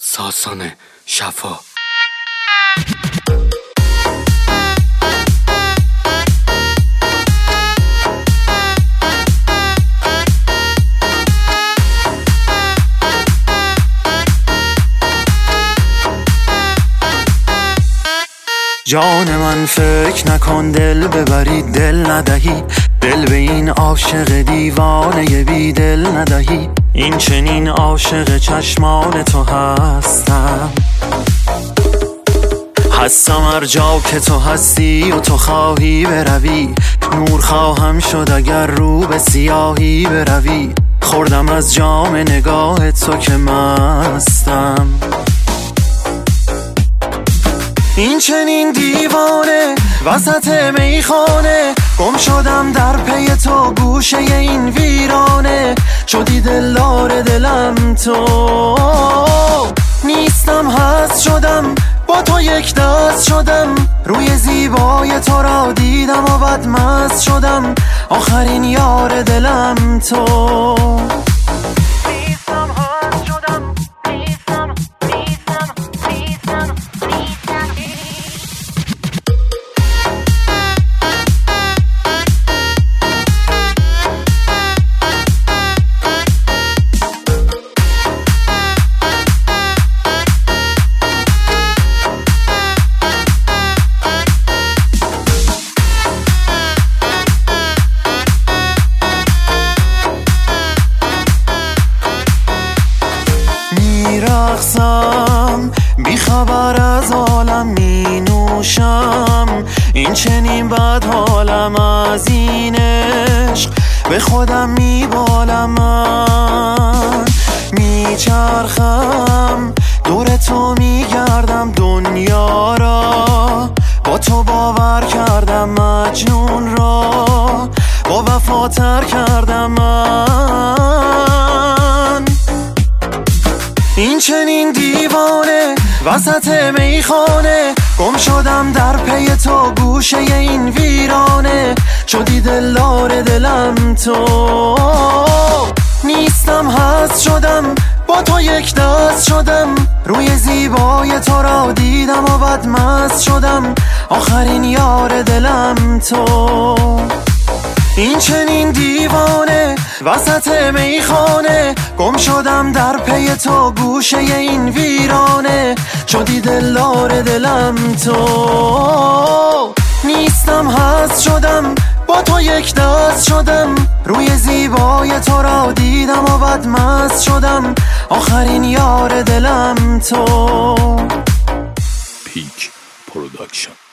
ساسان شفا. جان من فکر نکن دل ببری دل ندهی، دل به این عاشق دیوانه بی دل ندهی. این چنین عاشق چشمان تو هستم هر جا که تو هستی و تو خواهی بروی. نور خواهم شد اگر رو به سیاهی بروی. خوردم از جام نگاه تو که مستم. این چنین دیوانه وسط میخانه، گم شدم در پی تو گوشه این ویرانه. شدی دلدار دلم تو نیستم، هست شدم با تو یک دست شدم. روی زیبای تو را دیدم و بد مست شدم. آخرین یار دلم تو. میرقصم بی خبر از عالم می نوشم. این چنین بد حالم از این عشق به خودم می بالم. من میچرخم دور تو می گردم دنیا را. با تو باور کردم مجنون را، با وفاتر کردم من. این چنین دیوانه وسط میخانه، گم شدم در پی تو گوشه این ویرانه. شدی دلدار دلم تو نیستم، هست شدم با تو یک دست شدم. روی زیبای تو را دیدم و بد مست شدم. آخرین یار دلم تو. این چنین دیوانه وسط میخانه، گم شدم در پی تو گوشه این ویرانه. شدی دلدار دلم تو نیستم، هست شدم با تو یک دست شدم. روی زیبای تو را دیدم و بد مست شدم. آخرین یار دلم تو. پیک پروداکشن.